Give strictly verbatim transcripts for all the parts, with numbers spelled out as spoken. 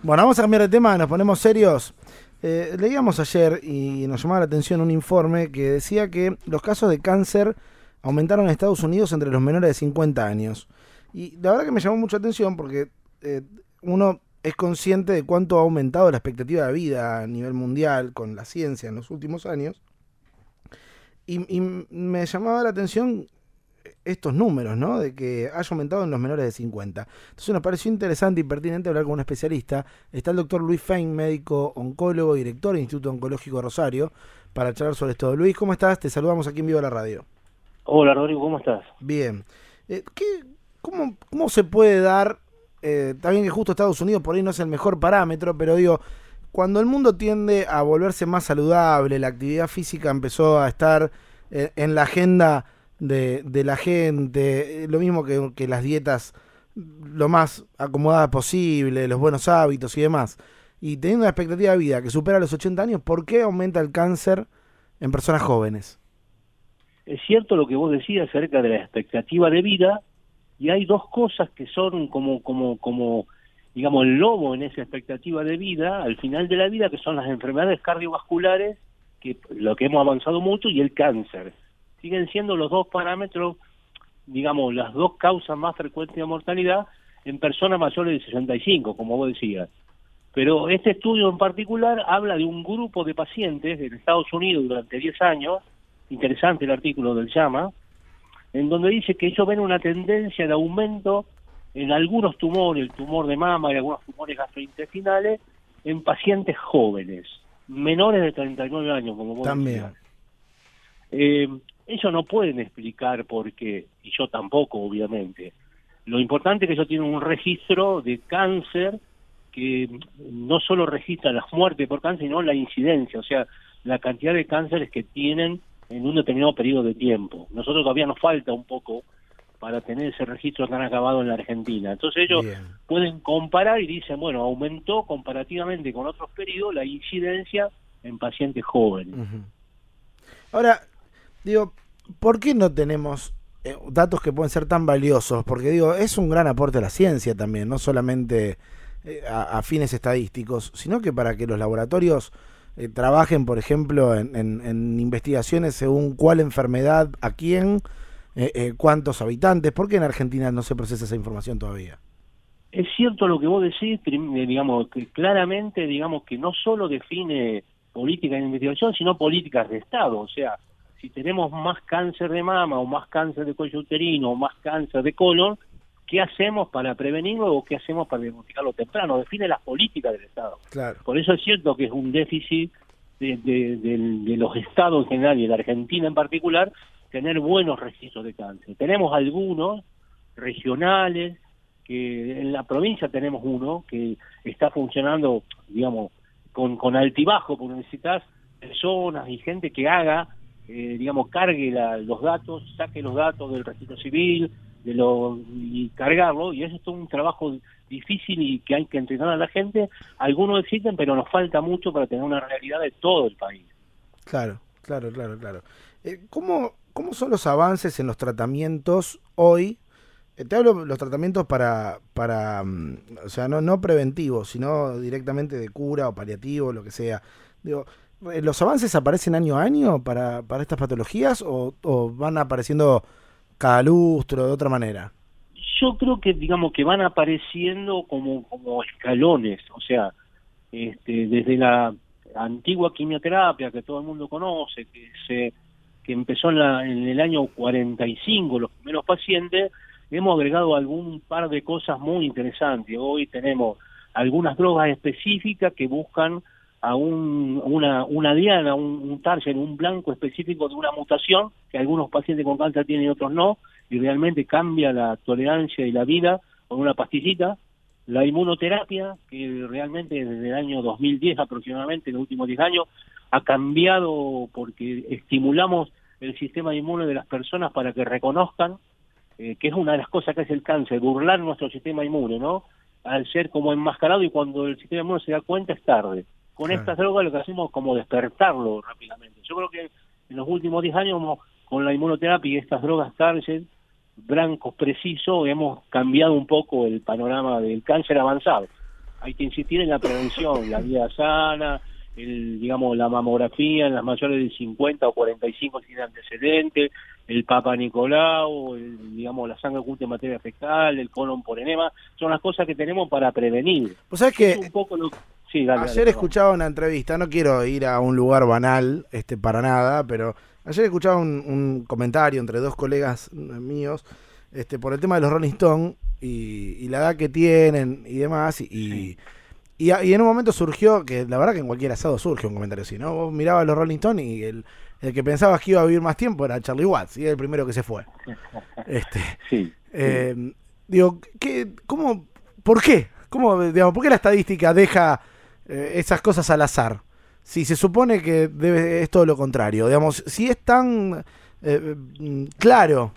Bueno, vamos a cambiar de tema, nos ponemos serios. Eh, leíamos ayer y nos llamaba la atención un informe que decía que los casos de cáncer aumentaron en Estados Unidos entre los menores de cincuenta años. Y la verdad que me llamó mucha atención porque eh, uno es consciente de cuánto ha aumentado la expectativa de vida a nivel mundial con la ciencia en los últimos años. Y, y me llamaba la atención estos números, ¿no? De que haya aumentado en los menores de cincuenta. Entonces nos pareció interesante y pertinente hablar con un especialista. Está el doctor Luis Fein, médico oncólogo y director del Instituto Oncológico Rosario, para charlar sobre esto. Luis, ¿cómo estás? Te saludamos aquí en Vivo a la Radio. Hola, Rodrigo, ¿cómo estás? Bien. Eh, ¿qué, cómo, ¿Cómo se puede dar? Eh, está bien que justo Estados Unidos por ahí no es el mejor parámetro, pero digo, cuando el mundo tiende a volverse más saludable, la actividad física empezó a estar eh, en la agenda De, de la gente, lo mismo que, que las dietas lo más acomodadas posible, los buenos hábitos y demás, y teniendo una expectativa de vida que supera los ochenta años, ¿por qué aumenta el cáncer en personas jóvenes? Es cierto lo que vos decías acerca de la expectativa de vida, y hay dos cosas que son como, como, como, digamos, el lobo en esa expectativa de vida, al final de la vida, que son las enfermedades cardiovasculares, que lo que hemos avanzado mucho, y el cáncer. Siguen siendo los dos parámetros, digamos, las dos causas más frecuentes de mortalidad en personas mayores de sesenta y cinco, como vos decías. Pero este estudio en particular habla de un grupo de pacientes en Estados Unidos durante diez años, interesante el artículo del JAMA, en donde dice que ellos ven una tendencia de aumento en algunos tumores, el tumor de mama y algunos tumores gastrointestinales, en pacientes jóvenes, menores de treinta y nueve años, como vos También. decías. Eh, Ellos no pueden explicar por qué, y yo tampoco, obviamente. Lo importante es que ellos tienen un registro de cáncer que no solo registra las muertes por cáncer, sino la incidencia, o sea, la cantidad de cánceres que tienen en un determinado periodo de tiempo. Nosotros todavía nos falta un poco para tener ese registro tan acabado en la Argentina. Entonces ellos Bien. pueden comparar y dicen, bueno, aumentó comparativamente con otros periodos la incidencia en pacientes jóvenes. Uh-huh. Ahora, digo, ¿por qué no tenemos eh, datos que pueden ser tan valiosos? Porque digo, es un gran aporte a la ciencia también, no solamente eh, a, a fines estadísticos, sino que para que los laboratorios eh, trabajen, por ejemplo, en, en, en investigaciones según cuál enfermedad, a quién, eh, eh, cuántos habitantes. ¿Por qué en Argentina no se procesa esa información todavía? Es cierto lo que vos decís, digamos, que claramente, digamos, que no solo define políticas de investigación, sino políticas de Estado, o sea, si tenemos más cáncer de mama o más cáncer de cuello uterino o más cáncer de colon, ¿qué hacemos para prevenirlo o qué hacemos para diagnosticarlo temprano? Define las políticas del Estado. Claro. Por eso es cierto que es un déficit de, de, de, de los estados en general y de la Argentina en particular, tener buenos registros de cáncer. Tenemos algunos regionales, que en la provincia tenemos uno que está funcionando, digamos, con, con altibajo, porque necesitas personas y gente que haga Eh, digamos, cargue la, los datos, saque los datos del registro civil de lo, y cargarlo, y eso es todo un trabajo difícil y que hay que entrenar a la gente. Algunos existen, pero nos falta mucho para tener una realidad de todo el país. Claro, claro, claro, claro. Eh, ¿cómo, ¿Cómo son los avances en los tratamientos hoy? Eh, te hablo de los tratamientos para, para um, o sea, no, no preventivos, sino directamente de cura o paliativo, lo que sea. Digo, ¿los avances aparecen año a año para, para estas patologías o, o van apareciendo cada lustro de otra manera? Yo creo que, digamos, que van apareciendo como, como escalones, o sea, este, desde la antigua quimioterapia que todo el mundo conoce, que se que empezó en, la, en el año cuarenta y cinco, los primeros pacientes, hemos agregado algún par de cosas muy interesantes. Hoy tenemos algunas drogas específicas que buscan a un, una, una diana, un, un target, un blanco específico de una mutación que algunos pacientes con cáncer tienen y otros no, y realmente cambia la tolerancia y la vida con una pastillita. La inmunoterapia, que realmente desde el año dos mil diez aproximadamente, en los últimos diez años, ha cambiado porque estimulamos el sistema inmune de las personas para que reconozcan, eh, que es una de las cosas que hace el cáncer, burlar nuestro sistema inmune, ¿no? Al ser como enmascarado, y cuando el sistema inmune se da cuenta es tarde. Con claro. estas drogas lo que hacemos es como despertarlo rápidamente. Yo creo que en los últimos diez años, con la inmunoterapia y estas drogas target, blancos precisos, hemos cambiado un poco el panorama del cáncer avanzado. hay que insistir en la prevención, la vida sana, el, digamos, la mamografía en las mayores de cincuenta o cuarenta y cinco sin antecedentes, el Papa Nicolau, el, digamos, la sangre oculta en materia fecal, el colon por enema, son las cosas que tenemos para prevenir. ¿Vos sabés que un poco lo... sí, dale, ayer dale, escuchaba una entrevista, no quiero ir a un lugar banal este para nada, pero ayer escuchaba un, un comentario entre dos colegas míos este por el tema de los Rolling Stones y, y la edad que tienen y demás, y, sí. y, y en un momento surgió, que la verdad que en cualquier asado surge un comentario así, ¿no? Vos mirabas a los Rolling Stones y el, el que pensabas que iba a vivir más tiempo era Charlie Watts, y era el primero que se fue. Este, sí, eh, sí. Digo, ¿qué, cómo, ¿por qué? ¿Cómo, digamos, ¿por qué la estadística deja eh, esas cosas al azar? Si se supone que debe, es todo lo contrario. Digamos, si es tan eh, claro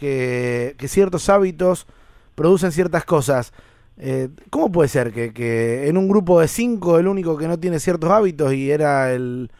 que, que ciertos hábitos producen ciertas cosas, eh, ¿cómo puede ser que, que en un grupo de cinco el único que no tiene ciertos hábitos y era el,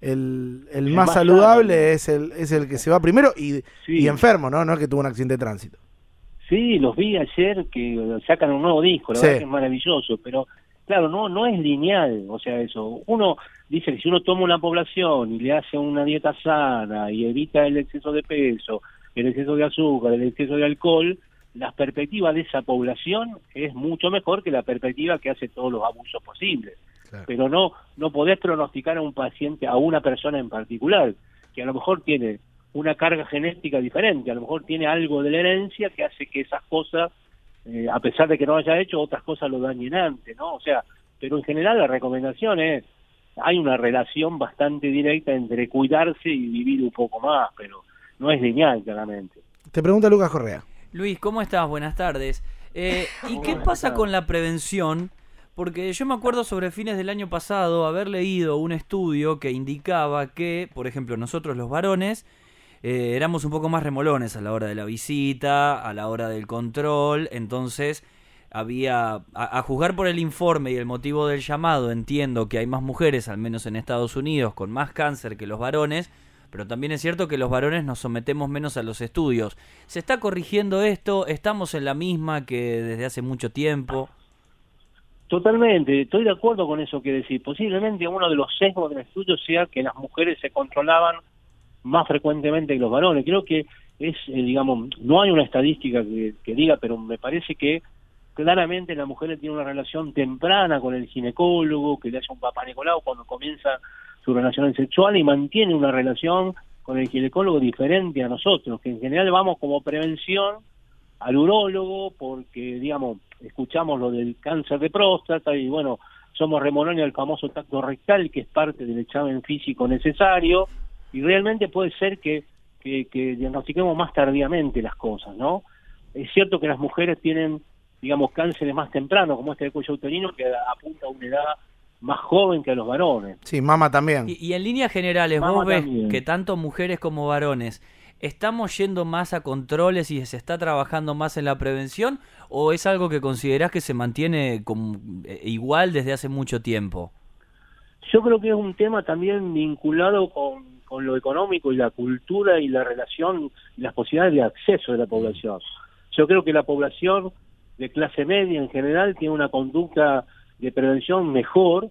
el, el, el más, más saludable sano, es el es el que se va primero y, sí. y enfermo, ¿no? No es que tuvo un accidente de tránsito. Sí, los vi ayer que sacan un nuevo disco, la sí. verdad que es maravilloso, pero claro, no no es lineal, o sea, eso. Uno dice que si uno toma una población y le hace una dieta sana y evita el exceso de peso, el exceso de azúcar, el exceso de alcohol, la perspectiva de esa población es mucho mejor que la perspectiva que hace todos los abusos posibles. Claro. Pero no no podés pronosticar a un paciente, a una persona en particular, que a lo mejor tiene una carga genética diferente, a lo mejor tiene algo de la herencia que hace que esas cosas, eh, a pesar de que no haya hecho, otras cosas lo dañen antes, ¿no? O sea, pero en general la recomendación es, hay una relación bastante directa entre cuidarse y vivir un poco más, pero no es lineal, claramente. Te pregunta Lucas Correa. Luis, ¿cómo estás? Buenas tardes. Eh, ¿Y qué pasa con la prevención? Porque yo me acuerdo sobre fines del año pasado haber leído un estudio que indicaba que, por ejemplo, nosotros los varones eh, éramos un poco más remolones a la hora de la visita, a la hora del control, entonces había, a, a juzgar por el informe y el motivo del llamado, entiendo que hay más mujeres, al menos en Estados Unidos, con más cáncer que los varones, pero también es cierto que los varones nos sometemos menos a los estudios. ¿Se está corrigiendo esto? ¿Estamos en la misma que desde hace mucho tiempo? Totalmente, estoy de acuerdo con eso que decís. Posiblemente uno de los sesgos del estudio sea que las mujeres se controlaban más frecuentemente que los varones. Creo que es, eh, digamos, no hay una estadística que, que diga, pero me parece que claramente las mujeres tienen una relación temprana con el ginecólogo, que le hace un papá Nicolau cuando comienza su relación sexual y mantiene una relación con el ginecólogo diferente a nosotros, que en general vamos como prevención al urólogo porque, digamos, escuchamos lo del cáncer de próstata y, bueno, somos remolones al famoso tacto rectal, que es parte del examen físico necesario, y realmente puede ser que, que, que diagnostiquemos más tardíamente las cosas, ¿no? Es cierto que las mujeres tienen, digamos, cánceres más tempranos, como este de cuello uterino, que apunta a una edad más joven que a los varones. Sí, mama también. Y, y en líneas generales, mama vos ves también. que tanto mujeres como varones, ¿estamos yendo más a controles y se está trabajando más en la prevención? ¿O es algo que considerás que se mantiene como, eh, igual desde hace mucho tiempo? Yo creo que es un tema también vinculado con, con lo económico y la cultura y la relación y las posibilidades de acceso de la población. Yo creo que la población de clase media en general tiene una conducta de prevención mejor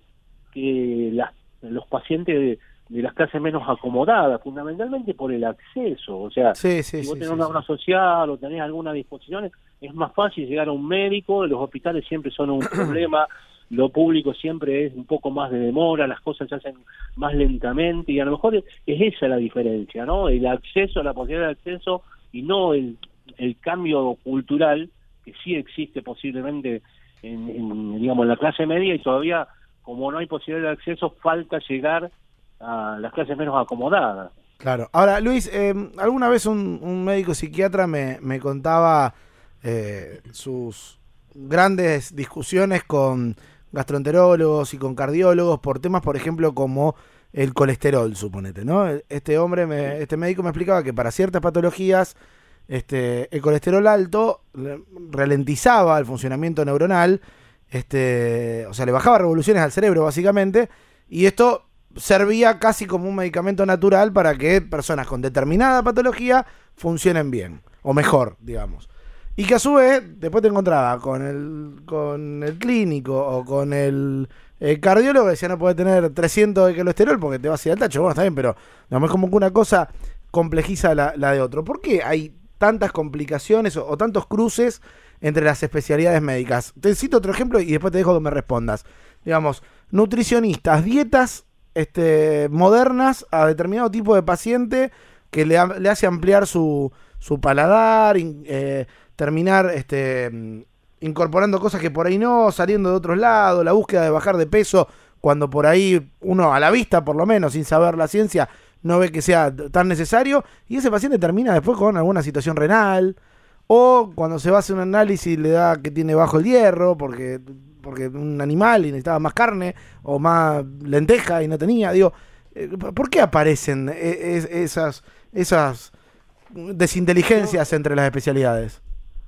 que las, los pacientes de, de las clases menos acomodadas, fundamentalmente por el acceso. O sea, sí, sí, si vos sí, tenés sí, una sí. obra social o tenés alguna disposición, es más fácil llegar a un médico. Los hospitales siempre son un problema, lo público siempre es un poco más de demora, las cosas se hacen más lentamente, y a lo mejor es, es esa la diferencia, ¿no? El acceso, la posibilidad de acceso, y no el, el cambio cultural que sí existe posiblemente en, en, digamos, en la clase media, y todavía, como no hay posibilidad de acceso, falta llegar a las clases menos acomodadas. Claro. Ahora, Luis, eh, alguna vez un, un médico psiquiatra me, me contaba eh, sus grandes discusiones con gastroenterólogos y con cardiólogos por temas, por ejemplo, como el colesterol, suponete, ¿no? Este hombre, me, este médico me explicaba que para ciertas patologías este, el colesterol alto ralentizaba el funcionamiento neuronal, este, o sea, le bajaba revoluciones al cerebro, básicamente, y esto servía casi como un medicamento natural para que personas con determinada patología funcionen bien, o mejor, digamos. Y que a su vez, después te encontraba con el, con el clínico o con el, el cardiólogo que decía no puede tener trescientos de colesterol porque te vas a ir al tacho. Bueno, está bien, pero digamos, es como que una cosa complejiza la, la de otro. ¿Por qué hay tantas complicaciones o, o tantos cruces entre las especialidades médicas? Te cito otro ejemplo y después te dejo que me respondas. Digamos, nutricionistas, dietas este, modernas a determinado tipo de paciente que le, le hace ampliar su, su paladar, eh, terminar este, incorporando cosas que por ahí no, saliendo de otros lados, la búsqueda de bajar de peso, cuando por ahí uno a la vista, por lo menos, sin saber la ciencia, no ve que sea tan necesario, y ese paciente termina después con alguna situación renal, o cuando se va a hacer un análisis le da que tiene bajo el hierro, porque, porque un animal y necesitaba más carne, o más lenteja y no tenía, digo, ¿por qué aparecen esas, esas desinteligencias entre las especialidades?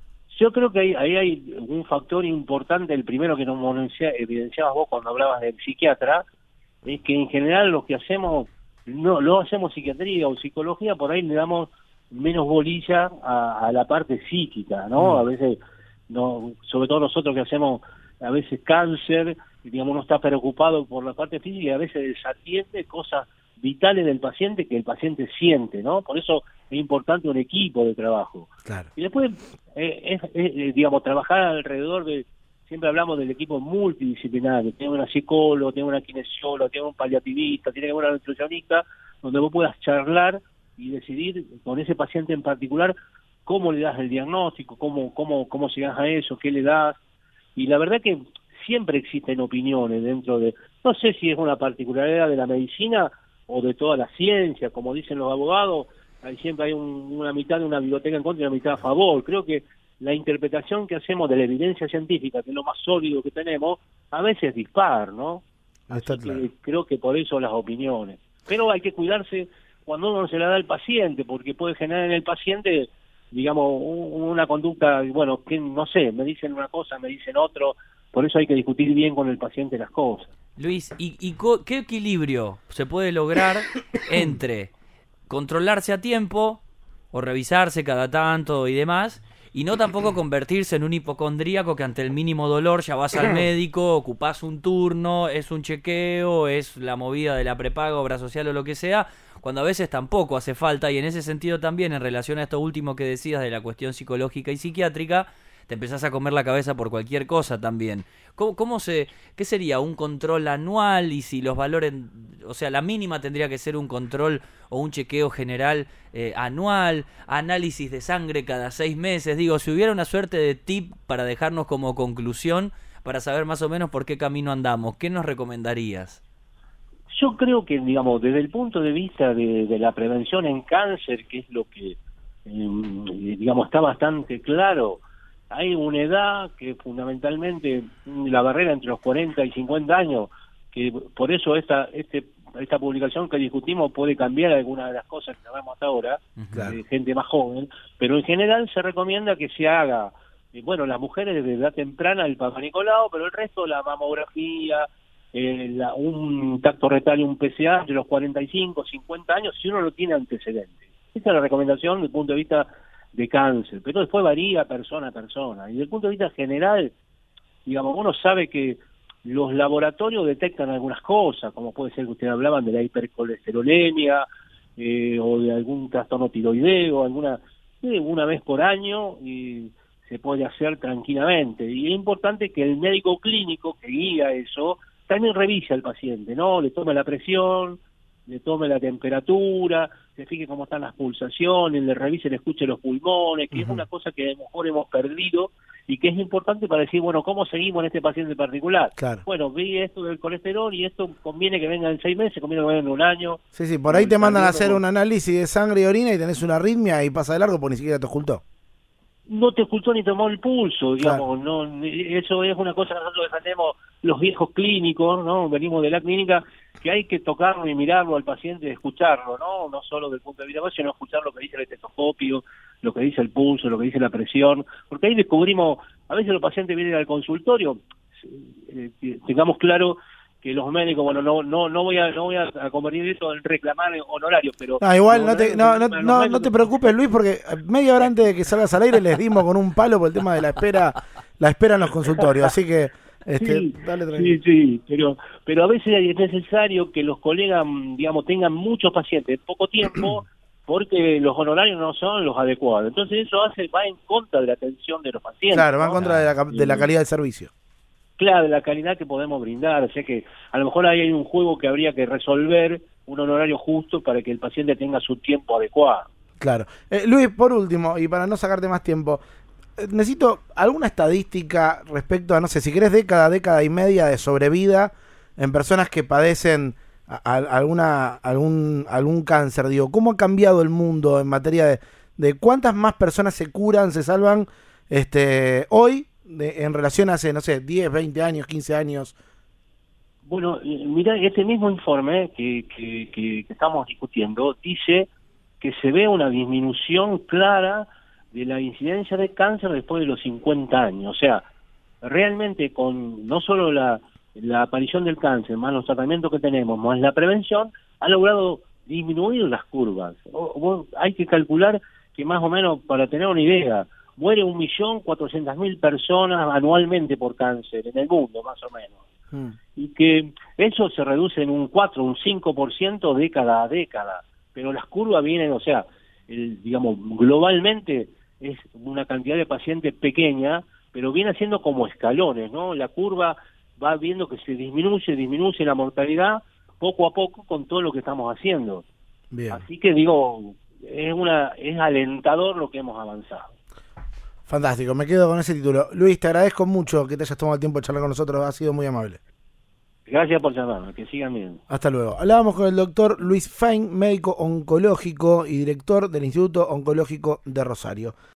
Yo creo que ahí, ahí hay un factor importante, el primero que nos evidenciabas vos cuando hablabas del psiquiatra, es que en general lo que hacemos, no lo hacemos psiquiatría o psicología, por ahí le damos menos bolilla a, a la parte psíquica, ¿no? Mm. A veces, no, sobre todo nosotros que hacemos a veces cáncer, digamos, no está preocupado por la parte física y a veces desatiende cosas vitales del paciente que el paciente siente, ¿no? Por eso es importante un equipo de trabajo. Claro. Y después, eh, es, es, digamos, trabajar alrededor de, siempre hablamos del equipo multidisciplinario, tiene una psicóloga, tiene una kinesióloga, tiene un paliativista, tiene una nutricionista, donde vos puedas charlar y decidir con ese paciente en particular cómo le das el diagnóstico, cómo, cómo, cómo llegas a eso, qué le das. Y la verdad que siempre existen opiniones dentro de, no sé si es una particularidad de la medicina o de toda la ciencia, como dicen los abogados, ahí siempre hay un, una mitad de una biblioteca en contra y una mitad a favor. Creo que la interpretación que hacemos de la evidencia científica, que es lo más sólido que tenemos, a veces es dispar, ¿no? Está Así claro. que creo que por eso las opiniones. Pero hay que cuidarse cuando uno se la da al paciente, porque puede generar en el paciente, digamos, un, una conducta, bueno, que no sé, me dicen una cosa, me dicen otro, por eso hay que discutir bien con el paciente las cosas. Luis, ¿y, y co- qué equilibrio se puede lograr entre controlarse a tiempo o revisarse cada tanto y demás, y no tampoco convertirse en un hipocondríaco que ante el mínimo dolor ya vas al médico, ocupás un turno, es un chequeo, es la movida de la prepaga, obra social o lo que sea, cuando a veces tampoco hace falta? Y en ese sentido también, en relación a esto último que decías de la cuestión psicológica y psiquiátrica, te empezás a comer la cabeza por cualquier cosa también. ¿Cómo, cómo se, qué sería un control anual? Y si los valores, o sea, la mínima tendría que ser un control o un chequeo general eh, anual, análisis de sangre cada seis meses. Digo, si hubiera una suerte de tip para dejarnos como conclusión, para saber más o menos por qué camino andamos, ¿qué nos recomendarías? Yo creo que, digamos, desde el punto de vista de, de la prevención en cáncer, que es lo que, eh, digamos, está bastante claro, hay una edad que fundamentalmente la barrera entre los cuarenta y cincuenta años, que por eso esta este esta publicación que discutimos puede cambiar algunas de las cosas que hablamos hasta ahora, claro, de gente más joven, pero en general se recomienda que se haga, eh, bueno, las mujeres de edad temprana el Papa Nicolau, pero el resto la mamografía, eh, la, un tacto retal y un P C A de los cuarenta y cinco, cincuenta años, si uno no tiene antecedentes. Esa es la recomendación desde el punto de vista de cáncer, pero después varía persona a persona. Y desde el punto de vista general, digamos, uno sabe que los laboratorios detectan algunas cosas, como puede ser que ustedes hablaban de la hipercolesterolemia, eh, o de algún trastorno tiroideo, alguna, eh, una vez por año, y se puede hacer tranquilamente. Y es importante que el médico clínico que guía eso también revise al paciente, ¿no? Le tome la presión, le tome la temperatura, se fije cómo están las pulsaciones, le revise, le escuche los pulmones, que uh-huh. es una cosa que a lo mejor hemos perdido y que es importante para decir, bueno, ¿cómo seguimos en este paciente en particular? Claro. Bueno, vi esto del colesterol y esto conviene que venga en seis meses, conviene que venga en un año. Sí, sí, por ahí te mandan a hacer un análisis de sangre y orina y tenés una arritmia y pasa de largo porque ni siquiera te ocultó. No te escuchó ni tomó el pulso, digamos, claro. no, eso es una cosa que nosotros defendemos los viejos clínicos, ¿no? Venimos de la clínica, que hay que tocarlo y mirarlo al paciente, escucharlo, ¿no? No solo desde el punto de vista, sino escuchar lo que dice el estetoscopio, lo que dice el pulso, lo que dice la presión, porque ahí descubrimos, a veces los pacientes vienen al consultorio, eh, tengamos claro que los médicos, bueno, no no no voy a no voy a convertir eso en reclamar honorarios, pero no, igual no honorarios te no, no, los no, médicos- no te preocupes, Luis, porque media hora antes de que salgas al aire les dimos con un palo por el tema de la espera, la espera en los consultorios, así que este, Sí, dale tranquilo. sí, sí, pero pero a veces es necesario que los colegas, mm, digamos, tengan muchos pacientes en poco tiempo porque los honorarios no son los adecuados. Entonces eso hace va en contra de la atención de los pacientes. Claro, va en ¿no? contra de la, cap- de la Sí. calidad del servicio. Claro, de la calidad que podemos brindar. O sea que a lo mejor ahí hay un juego que habría que resolver, un honorario justo para que el paciente tenga su tiempo adecuado. Claro. Eh, Luis, por último, y para no sacarte más tiempo, eh, necesito alguna estadística respecto a, no sé, si querés década, década y media de sobrevida en personas que padecen a- a- alguna algún algún cáncer. Digo, ¿cómo ha cambiado el mundo en materia de, de cuántas más personas se curan, se salvan este hoy de, en relación a hace, no sé, diez, veinte años, quince años? Bueno, eh, mira, este mismo informe que, que, que, que estamos discutiendo dice que se ve una disminución clara de la incidencia de cáncer después de los cincuenta años. O sea, realmente con no solo la, la aparición del cáncer, más los tratamientos que tenemos, más la prevención, ha logrado disminuir las curvas. O- o- hay que calcular que más o menos, para tener una idea, muere un millón cuatrocientas mil personas anualmente por cáncer en el mundo, más o menos. Mm. Y que eso se reduce en un cuatro, un cinco por ciento década a década, pero las curvas vienen, o sea, el, digamos, globalmente es una cantidad de pacientes pequeña, pero viene haciendo como escalones, ¿no? La curva va viendo que se disminuye, disminuye la mortalidad poco a poco con todo lo que estamos haciendo. Bien. Así que digo, es una es alentador lo que hemos avanzado. Fantástico, me quedo con ese título. Luis, te agradezco mucho que te hayas tomado el tiempo de charlar con nosotros, ha sido muy amable. Gracias por llamarme, que sigan bien. Hasta luego. Hablábamos con el doctor Luis Fein, médico oncológico y director del Instituto Oncológico de Rosario.